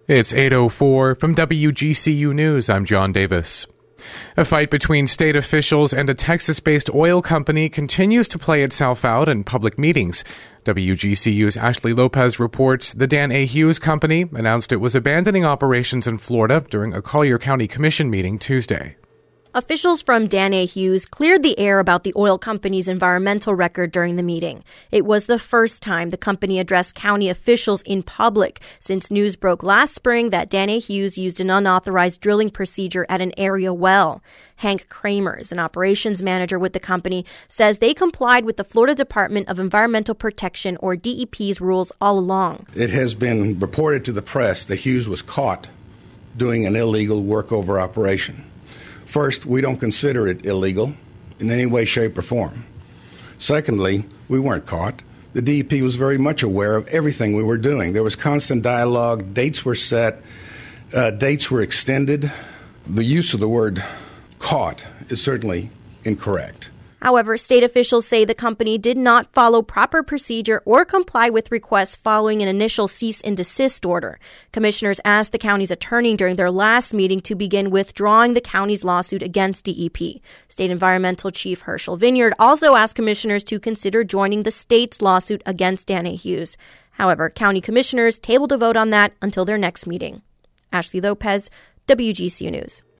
It's 8:04 from WGCU News. I'm John Davis. A fight between state officials and a Texas-based oil company continues to play itself out in public meetings. WGCU's Ashley Lopez reports the Dan A. Hughes Company announced it was abandoning operations in Florida during a Collier County Commission meeting Tuesday. Officials from Dan A. Hughes cleared the air about the oil company's environmental record during the meeting. It was the first time the company addressed county officials in public since news broke last spring that Dan A. Hughes used an unauthorized drilling procedure at an area well. Hank Kramers, an operations manager with the company, says they complied with the Florida Department of Environmental Protection, or DEP's, rules all along. It has been reported to the press that Hughes was caught doing an illegal workover operation. First, we don't consider it illegal in any way, shape, or form. Secondly, we weren't caught. The DEP was very much aware of everything we were doing. There was constant dialogue. Dates were set. Dates were extended. The use of the word caught is certainly incorrect. However, state officials say the company did not follow proper procedure or comply with requests following an initial cease and desist order. Commissioners asked the county's attorney during their last meeting to begin withdrawing the county's lawsuit against DEP. State Environmental Chief Herschel Vineyard also asked commissioners to consider joining the state's lawsuit against Dan A. Hughes. However, county commissioners tabled a vote on that until their next meeting. Ashley Lopez, WGCU News.